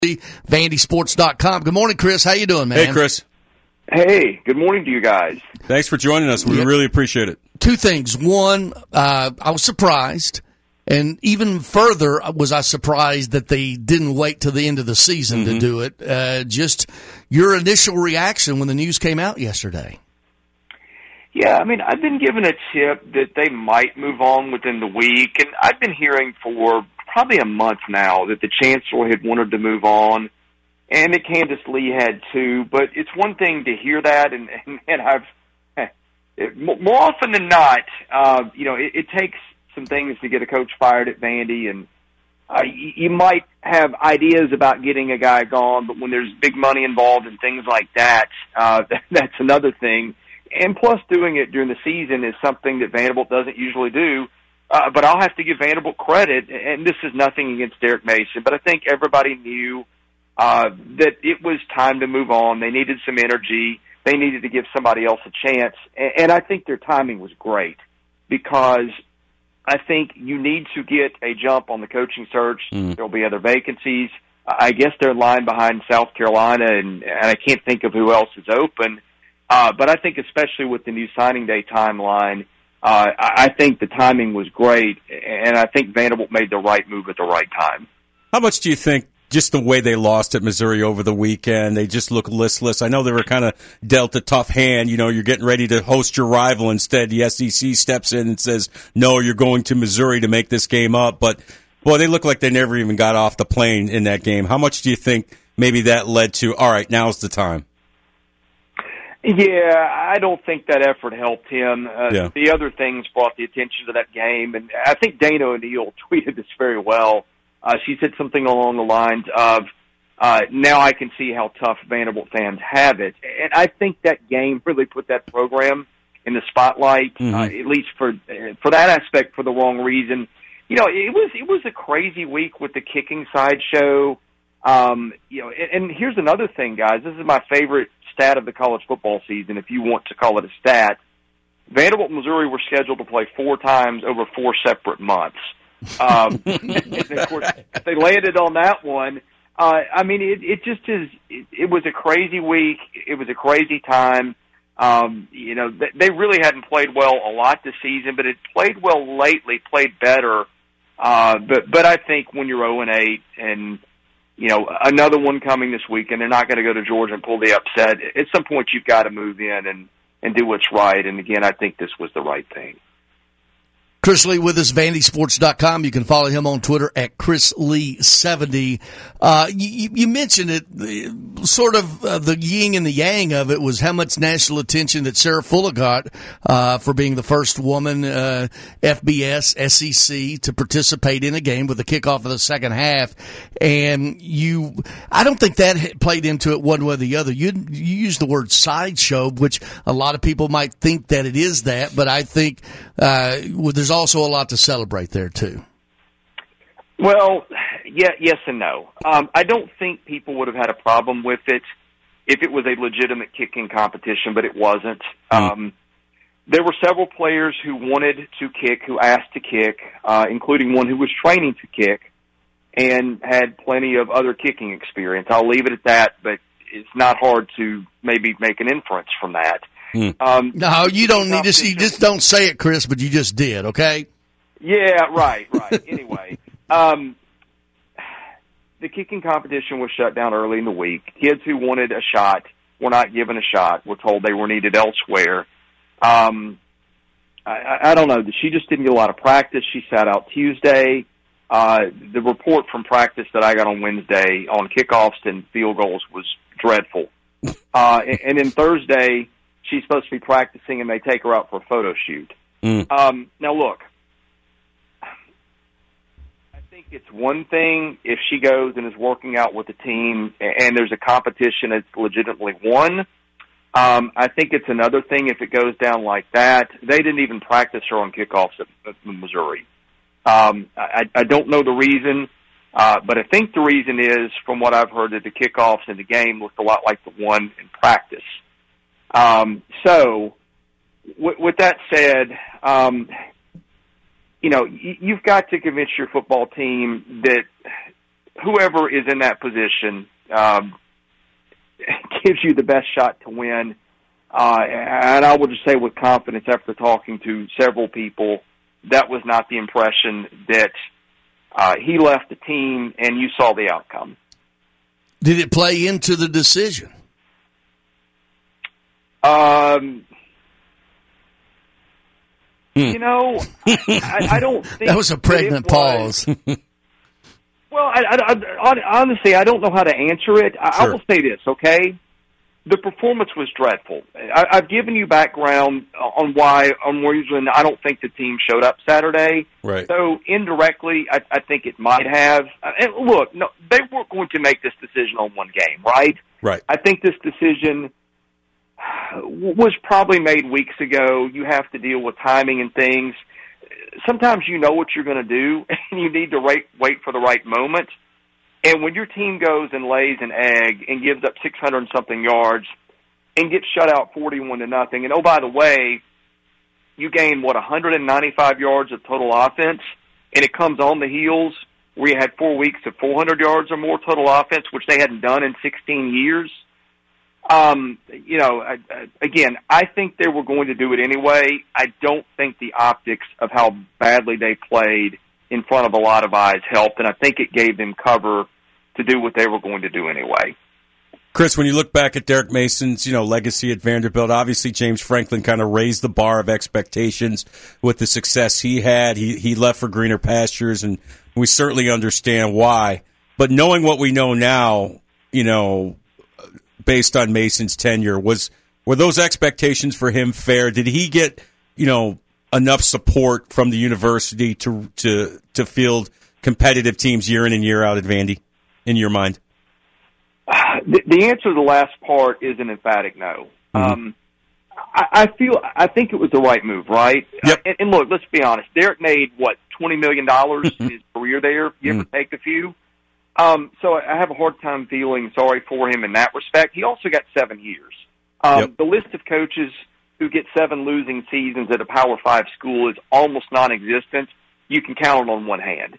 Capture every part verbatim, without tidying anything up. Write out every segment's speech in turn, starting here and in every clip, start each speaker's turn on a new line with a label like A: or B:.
A: Vandy Sports dot com. Good morning, Chris. How you doing, man?
B: Hey, Chris.
C: Hey, good morning to you guys.
B: Thanks for joining us. We
A: Yep.
B: really appreciate it.
A: Two things. One, uh, I was surprised, and even further was I surprised that they didn't wait till the end of the season
B: Mm-hmm.
A: to do it. Uh, just your initial reaction when the news came out yesterday.
C: Yeah, I mean, I've been given a tip that they might move on within the week, and I've been hearing for probably a month now that the chancellor had wanted to move on, and that Candace Lee had too. But it's one thing to hear that, and and, and I've it, more often than not, uh, you know, it, it takes some things to get a coach fired at Vandy, and uh, you, you might have ideas about getting a guy gone, but when there's big money involved and things like that, uh, that's another thing. And plus, doing it during the season is something that Vanderbilt doesn't usually do. Uh, but I'll have to give Vanderbilt credit, and this is nothing against Derek Mason, but I think everybody knew uh, that it was time to move on. They needed some energy. They needed to give somebody else a chance. And, and I think their timing was great because I think you need to get a jump on the coaching search. Mm. There will be other vacancies. I guess they're lying behind South Carolina, and, and I can't think of who else is open. Uh, but I think especially with the new signing day timeline, uh, I think the timing was great, and I think Vanderbilt made the right move at the right time.
B: How much do you think just the way they lost at Missouri over the weekend, they just look listless? I know they were kind of dealt a tough hand. You know, you're getting ready to host your rival. Instead, the S E C steps in and says, no, you're going to Missouri to make this game up. But, boy, they look like they never even got off the plane in that game. How much do you think maybe that led to, all right, now's the time?
C: Yeah, I don't think that effort helped him. Uh,
B: yeah.
C: The other things brought the attention to that game, and I think Dana O'Neill tweeted this very well. Uh, she said something along the lines of, uh, now I can see how tough Vanderbilt fans have it. And I think that game really put that program in the spotlight, mm-hmm. uh, at least for for that aspect, for the wrong reason. You know, it was it was a crazy week with the kicking sideshow. Um, you know, and, and here's another thing, guys. This is my favorite stat of the college football season, if you want to call it a stat. Vanderbilt and Missouri were scheduled to play four times over four separate months. Um, and of course, they landed on that one. Uh, I mean, it, it just is, it, it was a crazy week. It was a crazy time. Um, you know, they, they really hadn't played well a lot this season, but it played well lately, played better. Uh, but, but I think when you're oh and eight and, you know, another one coming this week, and they're not going to go to Georgia and pull the upset. At some point, you've got to move in and, and do what's right. And, again, I think this was the right thing.
A: Chris Lee with us, Vandy Sports dot com. You can follow him on Twitter at Chris Lee seventy. Uh, you, you mentioned it, sort of uh, the yin and the yang of it was how much national attention that Sarah Fuller got uh, for being the first woman uh, F B S, S E C to participate in a game with the kickoff of the second half. And you, I don't think that played into it one way or the other. You, you used the word sideshow, which a lot of people might think that it is that, but I think uh, well, there's also a lot to celebrate there, too.
C: Well, yeah, yes and no. Um, I don't think people would have had a problem with it if it was a legitimate kicking competition, but it wasn't. Mm. Um, there were several players who wanted to kick, who asked to kick, uh, including one who was training to kick and had plenty of other kicking experience. I'll leave it at that, but it's not hard to maybe make an inference from that.
A: Hmm. Um, no, you don't need to. You just don't say it, Chris. But you just did, okay?
C: Yeah, right, right. Anyway, um, the kicking competition was shut down early in the week. Kids who wanted a shot were not given a shot. Were told they were needed elsewhere. Um, I, I don't know. She just didn't get a lot of practice. She sat out Tuesday. Uh, the report from practice that I got on Wednesday on kickoffs and field goals was dreadful. Uh, and, and then Thursday, she's supposed to be practicing, and they take her out for a photo shoot. Mm. Um, now, look, I think it's one thing if she goes and is working out with the team and there's a competition that's legitimately won. Um, I think it's another thing if it goes down like that. They didn't even practice her on kickoffs at, at Missouri. Um, I, I don't know the reason, uh, but I think the reason is, from what I've heard, that the kickoffs in the game looked a lot like the one in practice. Um, so, w- with that said, um, you know, y- you've got to convince your football team that whoever is in that position um, gives you the best shot to win. Uh, and I will just say with confidence, after talking to several people, that was not the impression that uh, he left the team, and you saw the outcome.
A: Did it play into the decision?
C: Um,
B: hmm.
C: You know, I, I don't think
A: that was a pregnant
C: that
A: pause.
C: Well, I, I, I, honestly, I don't know how to answer it. I,
B: Sure.
C: I will say this, okay? The performance was dreadful. I, I've given you background on why, on reason I don't think the team showed up Saturday.
B: Right.
C: So indirectly, I, I think it might have. And look, no, they weren't going to make this decision on one game, right?
B: Right.
C: I think this decision was probably made weeks ago. You have to deal with timing and things. Sometimes you know what you're going to do, and you need to wait, wait for the right moment. And when your team goes and lays an egg and gives up six hundred and something yards and gets shut out forty-one to nothing, and oh, by the way, you gain, what, one hundred ninety-five yards of total offense, and it comes on the heels where you had four weeks of four hundred yards or more total offense, which they hadn't done in sixteen years. Um, you know, I, I, again, I think they were going to do it anyway. I don't think the optics of how badly they played in front of a lot of eyes helped, and I think it gave them cover to do what they were going to do anyway.
B: Chris, when you look back at Derek Mason's, you know, legacy at Vanderbilt, obviously James Franklin kind of raised the bar of expectations with the success he had. He he left for greener pastures, and we certainly understand why. But knowing what we know now, you know, based on Mason's tenure, was were those expectations for him fair? Did he get, you know, enough support from the university to to to field competitive teams year in and year out at Vandy, in your mind?
C: The, the answer to the last part is an emphatic no. Mm-hmm. Um, I, I feel I think it was the right move, right?
B: Yep.
C: And, and look, let's be honest. Derek made what twenty million dollars in his career there. You ever take a few? Um, so I have a hard time feeling sorry for him in that respect. He also got seven years. Um,
B: Yep.
C: The list of coaches who get seven losing seasons at a Power Five school is almost non-existent. You can count it on one hand.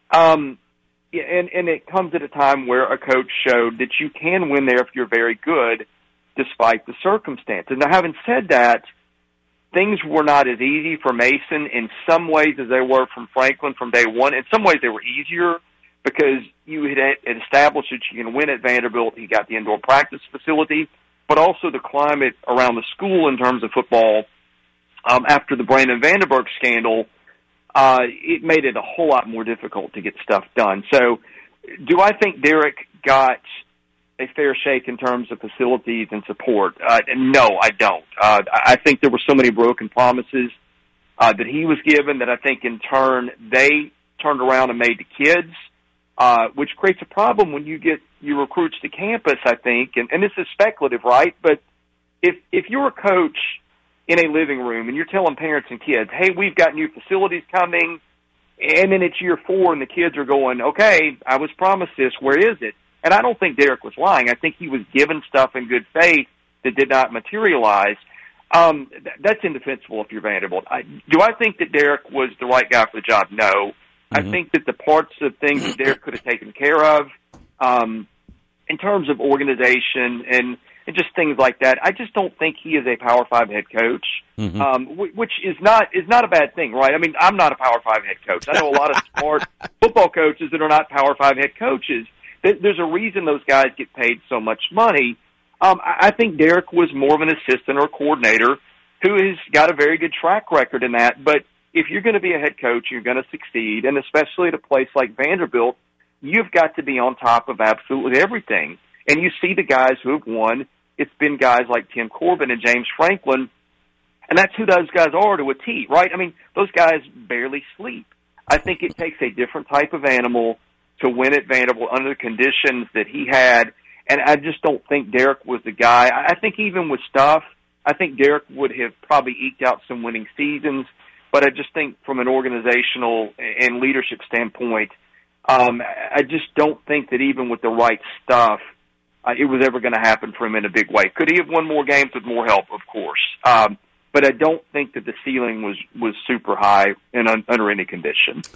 C: Um, yeah, and, and it comes at a time where a coach showed that you can win there if you're very good, despite the circumstances. Now, having said that, things were not as easy for Mason in some ways as they were from Franklin from day one. In some ways, they were easier because you had established that you can win at Vanderbilt. He got the indoor practice facility, but also the climate around the school in terms of football. Um, after the Brandon Vandenberg scandal, uh, it made it a whole lot more difficult to get stuff done. So do I think Derek got a fair shake in terms of facilities and support? Uh, no, I don't. Uh, I think there were so many broken promises uh, that he was given that I think in turn they turned around and made to kids, uh, which creates a problem when you get your recruits to campus, I think. And, and this is speculative, right? But if if you're a coach in a living room and you're telling parents and kids, hey, we've got new facilities coming, and then it's year four and the kids are going, okay, I was promised this, where is it? And I don't think Derek was lying. I think he was given stuff in good faith that did not materialize. Um, th- that's indefensible if you're Vanderbilt. I, do I think that Derek was the right guy for the job? No. Mm-hmm. I think that the parts of things that Derek could have taken care of, um, in terms of organization and, and just things like that, I just don't think he is a Power Five head coach, mm-hmm. um, w- which is not is not a bad thing, right? I mean, I'm not a Power Five head coach. I know a lot of smart football coaches that are not Power Five head coaches. There's a reason those guys get paid so much money. Um, I think Derek was more of an assistant or a coordinator who has got a very good track record in that. But if you're going to be a head coach, you're going to succeed, and especially at a place like Vanderbilt, you've got to be on top of absolutely everything. And you see the guys who have won. It's been guys like Tim Corbin and James Franklin, and that's who those guys are to a T, right? I mean, those guys barely sleep. I think it takes a different type of animal to win at Vanderbilt under the conditions that he had, and I just don't think Derek was the guy. I think even with stuff, I think Derek would have probably eked out some winning seasons, but I just think from an organizational and leadership standpoint, um, I just don't think that even with the right stuff, uh, it was ever going to happen for him in a big way. Could he have won more games with more help? Of course. Um, but I don't think that the ceiling was, was super high in, un, under any condition.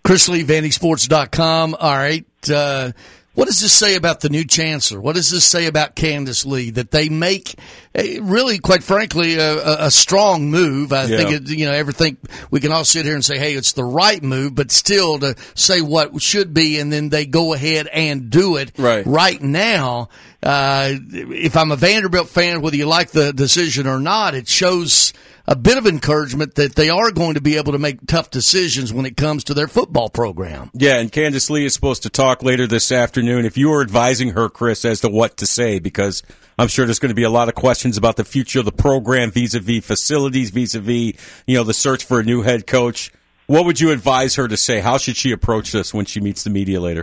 A: Chris Lee, Vandy Sports dot com. All right. Uh, what does this say about the new chancellor? What does this say about Candace Lee? That they make, a, really, quite frankly, a, a strong move. I yeah. think, it, you know, everything, we can all sit here and say, hey, it's the right move, but still to say what should be, and then they go ahead and do it
B: right,
A: right now. Uh, if I'm a Vanderbilt fan, whether you like the decision or not, it shows a bit of encouragement that they are going to be able to make tough decisions when it comes to their football program.
B: Yeah, and Candace Lee is supposed to talk later this afternoon. If you were advising her, Chris, as to what to say, because I'm sure there's going to be a lot of questions about the future of the program vis-a-vis facilities, vis-a-vis, you know, the search for a new head coach, what would you advise her to say? How should she approach this when she meets the media later?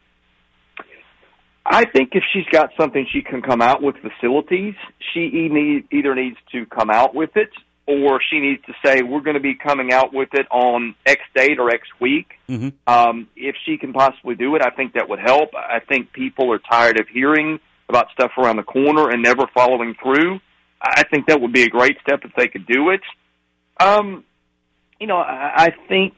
C: I think if she's got something she can come out with facilities, she either needs to come out with it, or she needs to say, we're going to be coming out with it on X date or X week. Mm-hmm. Um, if she can possibly do it, I think that would help. I think people are tired of hearing about stuff around the corner and never following through. I think that would be a great step if they could do it. Um, you know, I, I think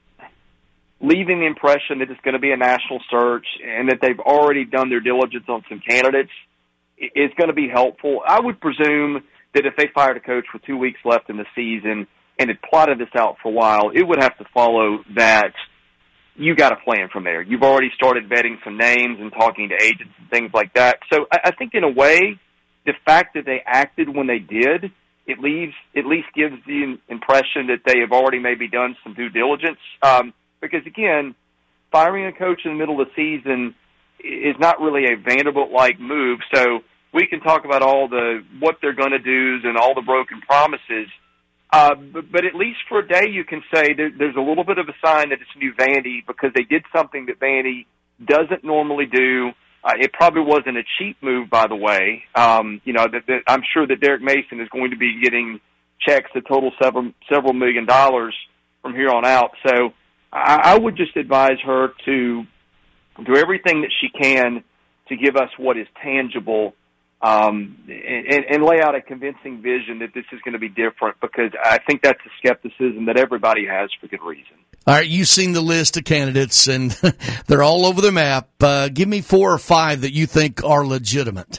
C: leaving the impression that it's going to be a national search and that they've already done their diligence on some candidates is going to be helpful. I would presume that if they fired a coach with two weeks left in the season and had plotted this out for a while, it would have to follow that you got a plan from there. You've already started vetting some names and talking to agents and things like that. So I, I think in a way, the fact that they acted when they did, it leaves, at least gives the impression that they have already maybe done some due diligence. Um, because again, firing a coach in the middle of the season is not really a Vanderbilt-like move. So we can talk about all the what they're going to do and all the broken promises, uh, but, but at least for a day you can say there, there's a little bit of a sign that it's new Vandy because they did something that Vandy doesn't normally do. Uh, it probably wasn't a cheap move, by the way. Um, you know, that, that I'm sure that Derek Mason is going to be getting checks that total several several million dollars from here on out. So I, I would just advise her to do everything that she can to give us what is tangible. Um, and, and lay out a convincing vision that this is going to be different, because I think that's a skepticism that everybody has for good reason.
A: All right, you've seen the list of candidates, and they're all over the map. Uh, give me four or five that you think are legitimate.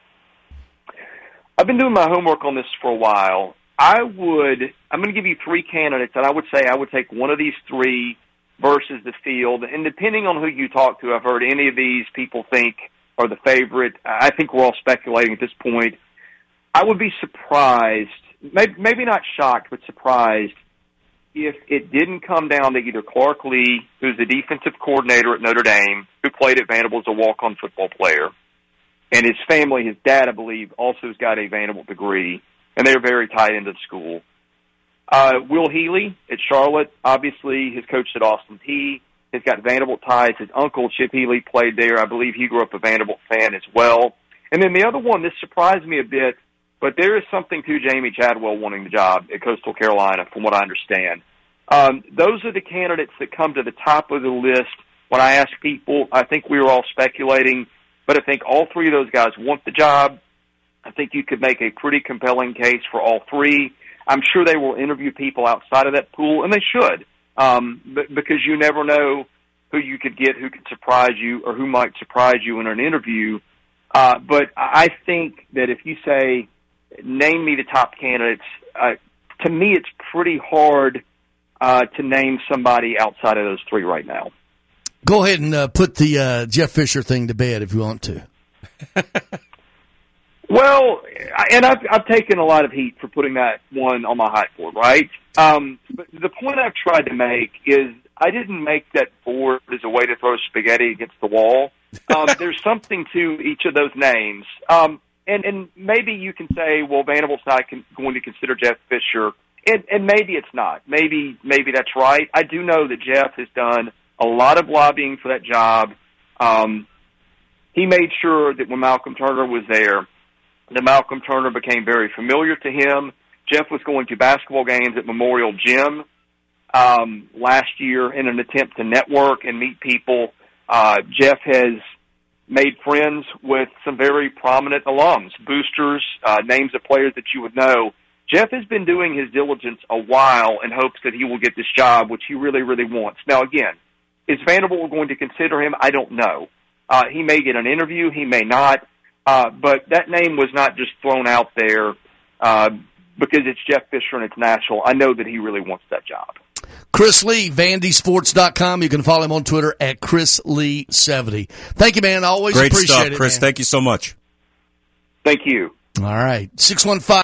C: I've been doing my homework on this for a while. I would, I'm going to give you three candidates, and I would say I would take one of these three versus the field. And depending on who you talk to, I've heard any of these people think are the favorite. I think we're all speculating at this point. I would be surprised, maybe, maybe not shocked, but surprised if it didn't come down to either Clark Lee, who's the defensive coordinator at Notre Dame, who played at Vanderbilt as a walk-on football player, and his family, his dad, I believe, also has got a Vanderbilt degree, and they're very tied into the school. Uh, Will Healy at Charlotte, obviously, his coach at Austin Peay. He's got Vanderbilt ties. His uncle, Chip Healy, played there. I believe he grew up a Vanderbilt fan as well. And then the other one, this surprised me a bit, but there is something to Jamie Chadwell wanting the job at Coastal Carolina, from what I understand. Um, those are the candidates that come to the top of the list. When I ask people, I think we were all speculating, but I think all three of those guys want the job. I think you could make a pretty compelling case for all three. I'm sure they will interview people outside of that pool, and they should. Um, but, because you never know who you could get, who could surprise you, or who might surprise you in an interview. Uh, but I think that if you say, name me the top candidates, uh, to me it's pretty hard uh, to name somebody outside of those three right now.
A: Go ahead and uh, put the uh, Jeff Fisher thing to bed if you want to.
C: Well, and I've, I've taken a lot of heat for putting that one on my hot board, right? Um, but the point I've tried to make is I didn't make that board as a way to throw spaghetti against the wall. Um, there's something to each of those names. Um, and, and maybe you can say, well, Vanderbilt's not con- going to consider Jeff Fisher. And, and maybe it's not. Maybe, maybe that's right. I do know that Jeff has done a lot of lobbying for that job. Um, he made sure that when Malcolm Turner was there, that Malcolm Turner became very familiar to him. Jeff was going to basketball games at Memorial Gym um, last year in an attempt to network and meet people. Uh, Jeff has made friends with some very prominent alums, boosters, uh, names of players that you would know. Jeff has been doing his diligence a while in hopes that he will get this job, which he really, really wants. Now, again, is Vanderbilt going to consider him? I don't know. Uh, he may get an interview. He may not. Uh, but that name was not just thrown out there uh, because it's Jeff Fisher and it's Nashville. I know that he really wants that job.
A: Chris Lee, Vandy Sports dot com. You can follow him on Twitter at Chris Lee seventy. Thank you, man. I always
B: Great
A: appreciate
B: stuff,
A: it,
B: Chris.
A: man.
B: Thank you so much.
C: Thank you.
A: All right. six one five